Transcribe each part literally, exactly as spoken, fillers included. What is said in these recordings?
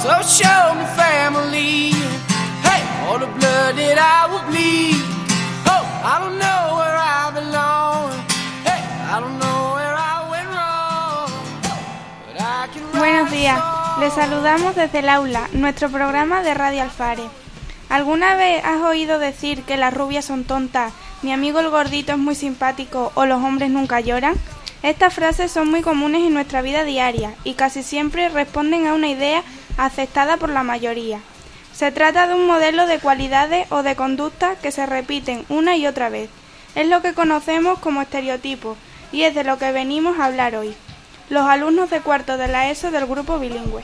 So show me family. Hey, all the blood that I will bleed. Oh, I don't know where I belong. Hey, I don't know where I went wrong. But I can write. Buenos días, les saludamos desde el aula, nuestro programa de Radio Alfare. ¿Alguna vez has oído decir que las rubias son tontas, mi amigo el gordito es muy simpático o los hombres nunca lloran? Estas frases son muy comunes en nuestra vida diaria y casi siempre responden a una idea aceptada por la mayoría. Se trata de un modelo de cualidades o de conductas que se repiten una y otra vez. Es lo que conocemos como estereotipos y es de lo que venimos a hablar hoy. Los alumnos de cuarto de la ESO del grupo bilingüe.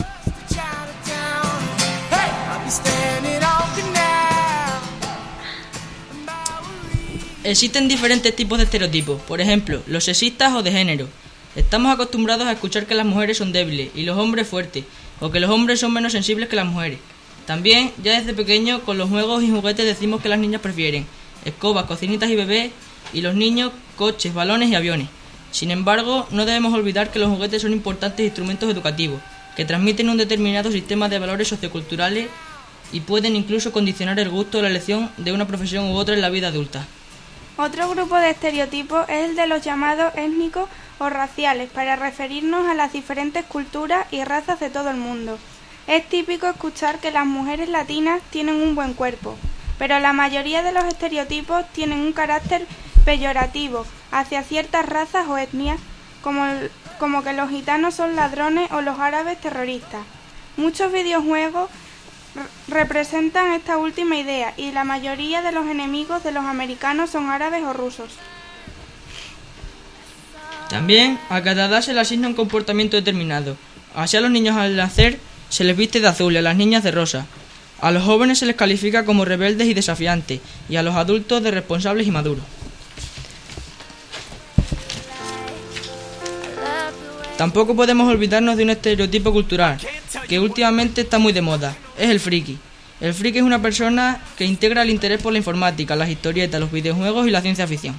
Existen diferentes tipos de estereotipos, por ejemplo, los sexistas o de género. Estamos acostumbrados a escuchar que las mujeres son débiles y los hombres fuertes, o que los hombres son menos sensibles que las mujeres. También, ya desde pequeño, con los juegos y juguetes decimos que las niñas prefieren escobas, cocinitas y bebés, y los niños coches, balones y aviones. Sin embargo, no debemos olvidar que los juguetes son importantes instrumentos educativos, que transmiten un determinado sistema de valores socioculturales y pueden incluso condicionar el gusto o la elección de una profesión u otra en la vida adulta. Otro grupo de estereotipos es el de los llamados étnicos o raciales, para referirnos a las diferentes culturas y razas de todo el mundo. Es típico escuchar que las mujeres latinas tienen un buen cuerpo, pero la mayoría de los estereotipos tienen un carácter peyorativo hacia ciertas razas o etnias, como, como que los gitanos son ladrones o los árabes terroristas. Muchos videojuegos representan esta última idea y la mayoría de los enemigos de los americanos son árabes o rusos. También a cada edad se le asigna un comportamiento determinado. Así a los niños al nacer se les viste de azul y a las niñas de rosa. A los jóvenes se les califica como rebeldes y desafiantes y a los adultos de responsables y maduros. Tampoco podemos olvidarnos de un estereotipo cultural que últimamente está muy de moda, es el friki. El friki es una persona que integra el interés por la informática, las historietas, los videojuegos y la ciencia ficción.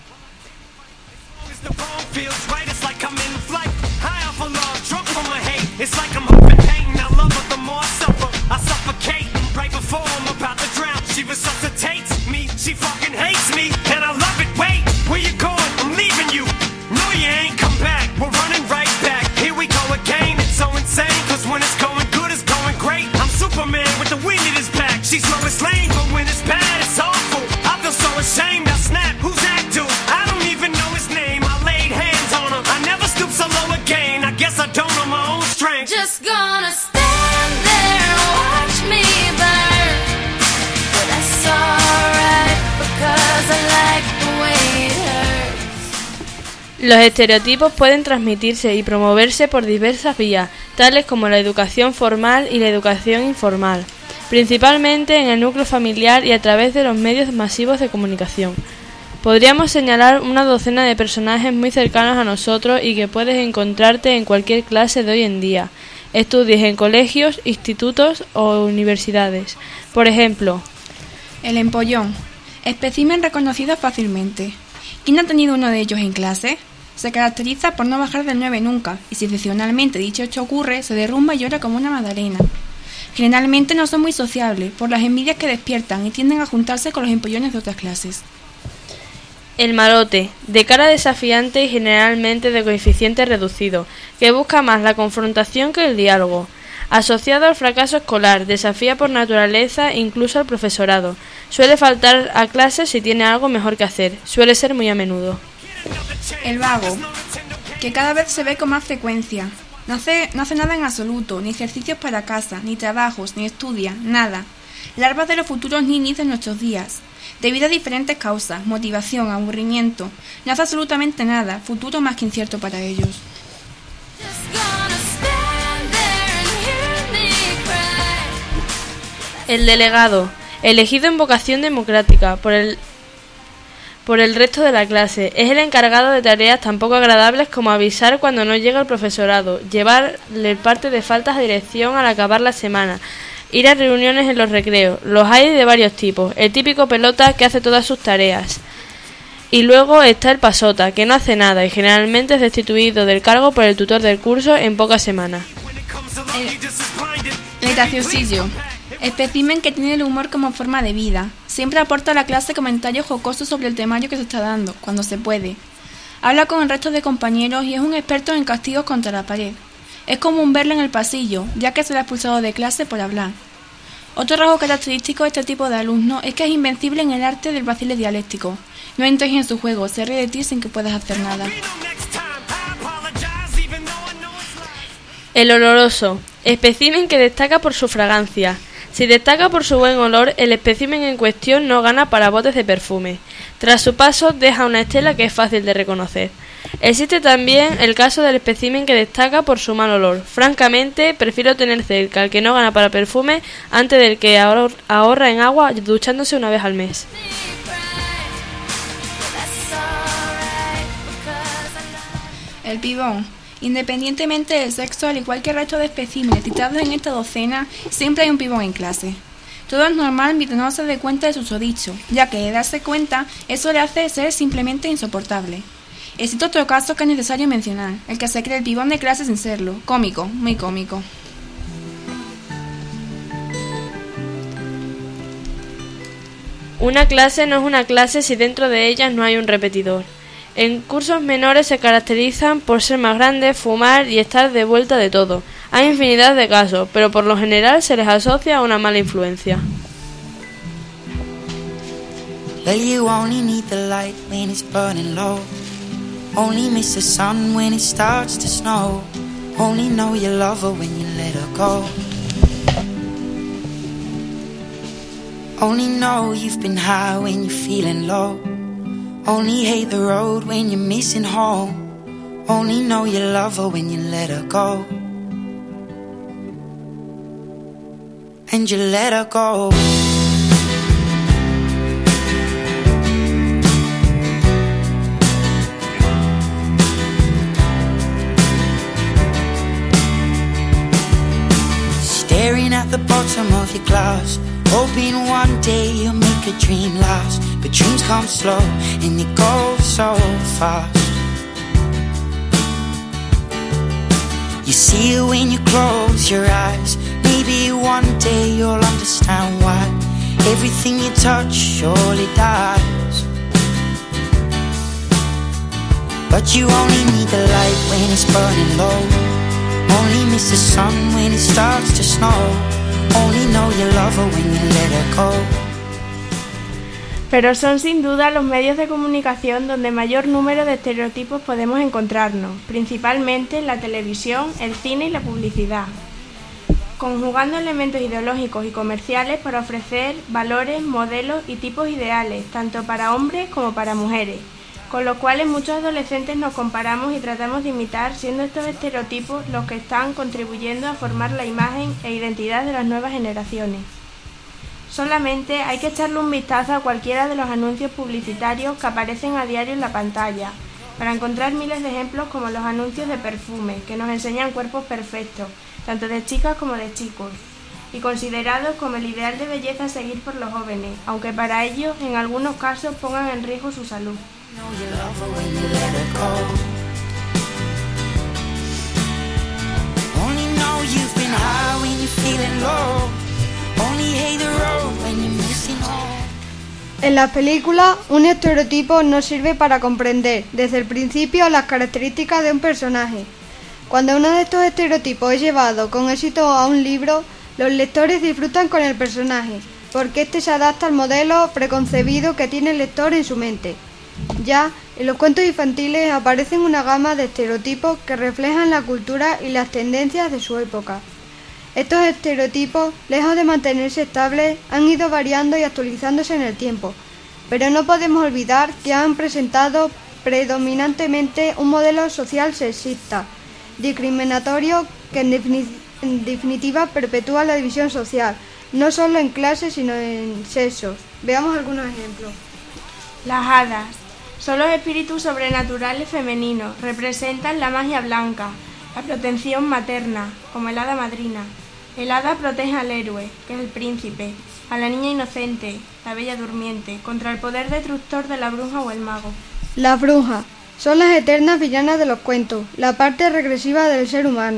Just gonna stand there and watch me burn, but that's alright because I like the way it hurts. Los estereotipos pueden transmitirse y promoverse por diversas vías, tales como la educación formal y la educación informal, principalmente en el núcleo familiar y a través de los medios masivos de comunicación. Podríamos señalar una docena de personajes muy cercanos a nosotros y que puedes encontrarte en cualquier clase de hoy en día, estudies en colegios, institutos o universidades. Por ejemplo, el empollón, espécimen reconocido fácilmente. ¿Quién ha tenido uno de ellos en clase? Se caracteriza por no bajar del nueve nunca, y si excepcionalmente dicho hecho ocurre, se derrumba y llora como una magdalena. Generalmente no son muy sociables, por las envidias que despiertan y tienden a juntarse con los empollones de otras clases. El malote, de cara desafiante y generalmente de coeficiente reducido, que busca más la confrontación que el diálogo. Asociado al fracaso escolar, desafía por naturaleza incluso al profesorado. Suele faltar a clases si tiene algo mejor que hacer. Suele ser muy a menudo. El vago, que cada vez se ve con más frecuencia. No hace, no hace nada en absoluto, ni ejercicios para casa, ni trabajos, ni estudia, nada. Larvas de los futuros ninis de nuestros días. Debido a diferentes causas, motivación, aburrimiento, no hace absolutamente nada, futuro más que incierto para ellos. El delegado, elegido en vocación democrática por el, por el resto de la clase, es el encargado de tareas tan poco agradables como avisar cuando no llega el profesorado, llevarle parte de faltas a dirección al acabar la semana, ir a reuniones en los recreos. Los hay de varios tipos. El típico pelota que hace todas sus tareas. Y luego está el pasota, que no hace nada y generalmente es destituido del cargo por el tutor del curso en pocas semanas. El graciosillo. Espécimen que tiene el humor como forma de vida. Siempre aporta a la clase comentarios jocosos sobre el temario que se está dando, cuando se puede. Habla con el resto de compañeros y es un experto en castigos contra la pared. Es común verlo en el pasillo, ya que se le ha expulsado de clase por hablar. Otro rasgo característico de este tipo de alumno es que es invencible en el arte del vacile dialéctico. No entres en su juego, se ríe de ti sin que puedas hacer nada. El oloroso. Espécimen que destaca por su fragancia. Si destaca por su buen olor, el espécimen en cuestión no gana para botes de perfume. Tras su paso, deja una estela que es fácil de reconocer. Existe también el caso del espécimen que destaca por su mal olor. Francamente, prefiero tener cerca al que no gana para perfume antes del que ahor- ahorra en agua duchándose una vez al mes. El pibón. Independientemente del sexo, al igual que el resto de especímenes citados en esta docena, siempre hay un pibón en clase. Todo es normal mientras no se dé cuenta de susodicho, ya que de darse cuenta, eso le hace ser simplemente insoportable. Existe otro caso que es necesario mencionar, el que se cree el pibón de clase sin serlo. Cómico, muy cómico. Una clase no es una clase si dentro de ella no hay un repetidor. En cursos menores se caracterizan por ser más grandes, fumar y estar de vuelta de todo. Hay infinidad de casos, pero por lo general se les asocia a una mala influencia. Well, you only need the light when it's burning low. Only miss the sun when it starts to snow. Only know you love her when you let her go. Only know you've been high when you're feeling low. Only hate the road when you're missing home. Only know you love her when you let her go. And you let her go. Staring at the bottom of your glass, hoping one day you'll make a dream last. But dreams come slow and they go so fast. You see it when you close your eyes. Maybe one day you'll understand why everything you touch surely dies. But you only need the light when it's burning low. Only miss the sun when it starts to snow. Only know you love her when you let her go. Pero son sin duda los medios de comunicación donde mayor número de estereotipos podemos encontrarnos, principalmente en la televisión, el cine y la publicidad, conjugando elementos ideológicos y comerciales para ofrecer valores, modelos y tipos ideales, tanto para hombres como para mujeres, con los cuales muchos adolescentes nos comparamos y tratamos de imitar, siendo estos estereotipos los que están contribuyendo a formar la imagen e identidad de las nuevas generaciones. Solamente hay que echarle un vistazo a cualquiera de los anuncios publicitarios que aparecen a diario en la pantalla, para encontrar miles de ejemplos como los anuncios de perfume, que nos enseñan cuerpos perfectos, tanto de chicas como de chicos, y considerados como el ideal de belleza a seguir por los jóvenes, aunque para ellos en algunos casos pongan en riesgo su salud. Know you love her when you let her go. Only know you've been high when you're feeling low. Only hate the road when you're missing home. En las películas, un estereotipo nos sirve para comprender desde el principio las características de un personaje. Cuando uno de estos estereotipos es llevado con éxito a un libro, los lectores disfrutan con el personaje, porque éste se adapta al modelo preconcebido que tiene el lector en su mente. Ya, en los cuentos infantiles aparecen una gama de estereotipos que reflejan la cultura y las tendencias de su época. Estos estereotipos, lejos de mantenerse estables, han ido variando y actualizándose en el tiempo, pero no podemos olvidar que han presentado predominantemente un modelo social sexista, discriminatorio, que en, defini- en definitiva perpetúa la división social, no solo en clases sino en sexos. Veamos algunos ejemplos. Las hadas son los espíritus sobrenaturales femeninos, representan la magia blanca, la protección materna, como el hada madrina. El hada protege al héroe, que es el príncipe, a la niña inocente, la bella durmiente, contra el poder destructor de la bruja o el mago. Las brujas son las eternas villanas de los cuentos, la parte regresiva del ser humano.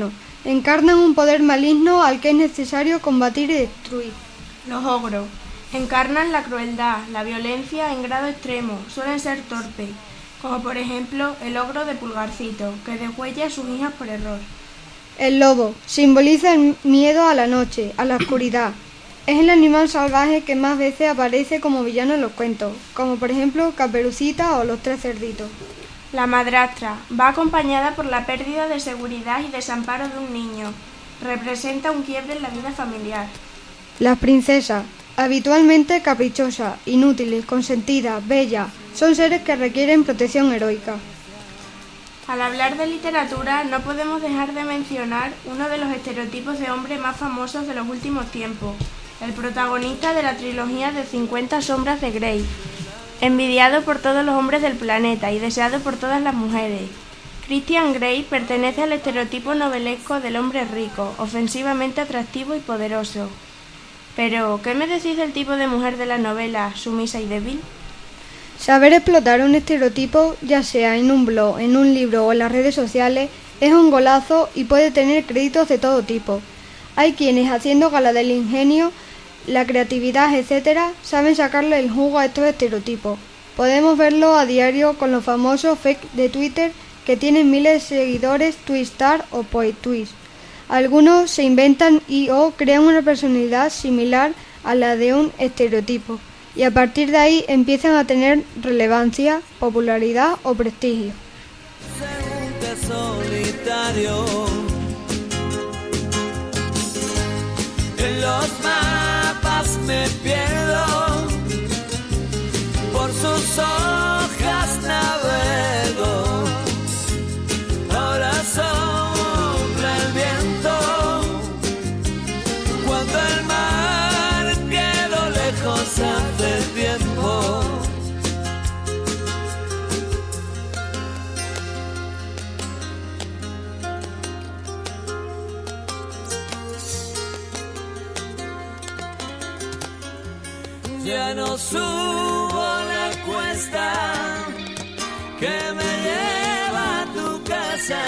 encarnan un poder maligno al que es necesario combatir y destruir. Los ogros encarnan la crueldad, la violencia en grado extremo, suelen ser torpes, como por ejemplo el ogro de Pulgarcito, que degüella a sus hijas por error. El lobo simboliza el miedo a la noche, a la oscuridad. Es el animal salvaje que más veces aparece como villano en los cuentos, como por ejemplo Caperucita o los tres cerditos. La madrastra va acompañada por la pérdida de seguridad y desamparo de un niño. Representa un quiebre en la vida familiar. Las princesas, habitualmente caprichosas, inútiles, consentidas, bellas, son seres que requieren protección heroica. Al hablar de literatura no podemos dejar de mencionar uno de los estereotipos de hombre más famosos de los últimos tiempos, el protagonista de la trilogía de cincuenta sombras de Grey, envidiado por todos los hombres del planeta y deseado por todas las mujeres. Christian Grey pertenece al estereotipo novelesco del hombre rico, ofensivamente atractivo y poderoso. Pero, ¿qué me decís del tipo de mujer de la novela, sumisa y débil? Saber explotar un estereotipo, ya sea en un blog, en un libro o en las redes sociales, es un golazo y puede tener créditos de todo tipo. Hay quienes, haciendo gala del ingenio, la creatividad, etcétera, saben sacarle el jugo a estos estereotipos. Podemos verlo a diario con los famosos fake de Twitter que tienen miles de seguidores, Twistar o PoetTwist. Algunos se inventan y o crean una personalidad similar a la de un estereotipo y a partir de ahí empiezan a tener relevancia, popularidad o prestigio. Solitario, en los mapas me pierdo, por sus hojas navego, ahora sopla el viento, cuando el mar quedó lejos hace tiempo. Ya no subo la cuesta que me lleva a tu casa.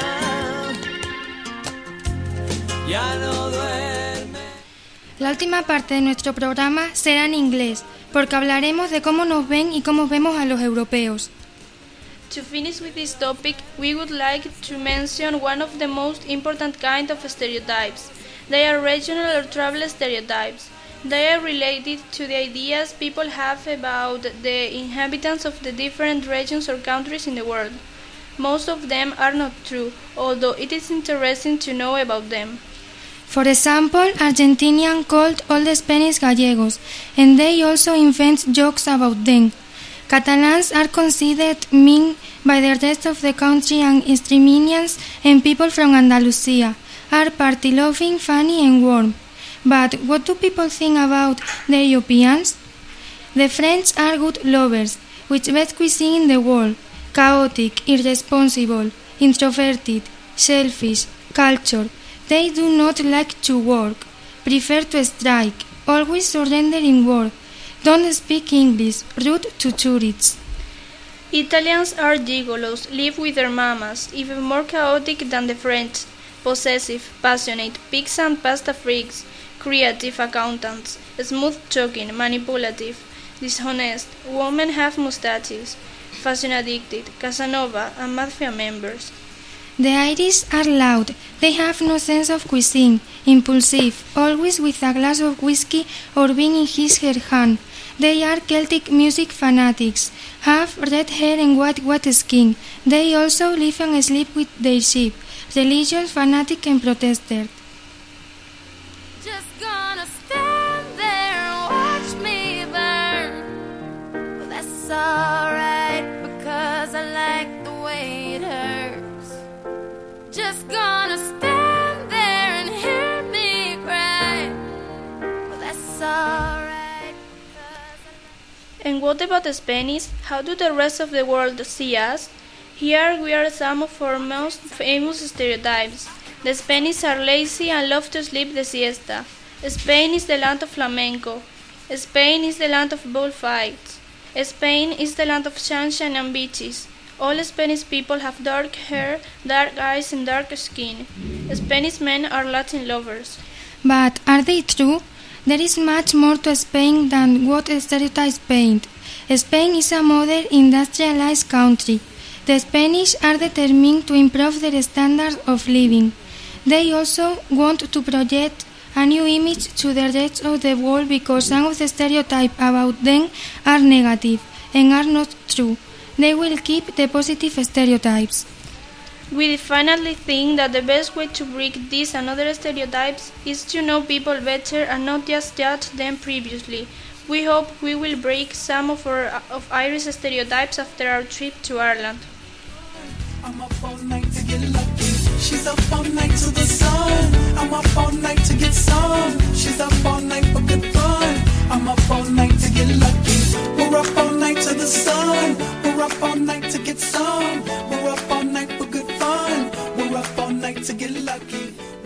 Ya no duerme. La última parte de nuestro programa será en inglés, porque hablaremos de cómo nos ven y cómo vemos a los europeos. To finish with this topic, we would like to mention one of the most important kind of stereotypes. They are regional or travel stereotypes. They are related to the ideas people have about the inhabitants of the different regions or countries in the world. Most of them are not true, although it is interesting to know about them. For example, Argentinians called all the Spanish Gallegos, and they also invent jokes about them. Catalans are considered mean by the rest of the country, and Extremeños and people from Andalusia are party-loving, funny and warm. But what do people think about the Europeans? The French are good lovers, with best cuisine in the world, chaotic, irresponsible, introverted, selfish, cultured. They do not like to work, prefer to strike, always surrender in war, don't speak English, rude to tourists. Italians are gigolos, live with their mamas, even more chaotic than the French, possessive, passionate, pizza and pasta freaks, creative accountants, smooth-talking, manipulative, dishonest, women have mustaches, fashion-addicted, Casanova, and mafia members. The Irish are loud, they have no sense of cuisine, impulsive, always with a glass of whiskey or being in his her hand. They are Celtic music fanatics, have red hair and white white skin. They also live and sleep with their sheep, religious, fanatic and protester. Just gonna stand there and watch me burn. Well, that's alright because I like the way it hurts. Just gonna stand there and hear me cry. Well, that's alright because I like... And what about the Spanish? How do the rest of the world see us? Here we are some of our most famous stereotypes. The Spanish are lazy and love to sleep the siesta. Spain is the land of flamenco. Spain is the land of bullfights. Spain is the land of sunshine and beaches. All Spanish people have dark hair, dark eyes and dark skin. Spanish men are Latin lovers. But are they true? There is much more to Spain than what stereotypes paint. Spain is a modern industrialized country. The Spanish are determined to improve their standard of living. They also want to project a new image to the rest of the world because some of the stereotypes about them are negative and are not true. They will keep the positive stereotypes. We definitely think that the best way to break these and other stereotypes is to know people better and not just judge them previously. We hope we will break some of our of Irish stereotypes after our trip to Ireland. I'm up all night to get lucky. She's up all night to the sun. I'm up all night to get some. She's up all night for good fun. I'm up all night to get lucky. We're up all night to the sun. We're up all night to get some. We're up all night for good fun. We're up all night to get lucky.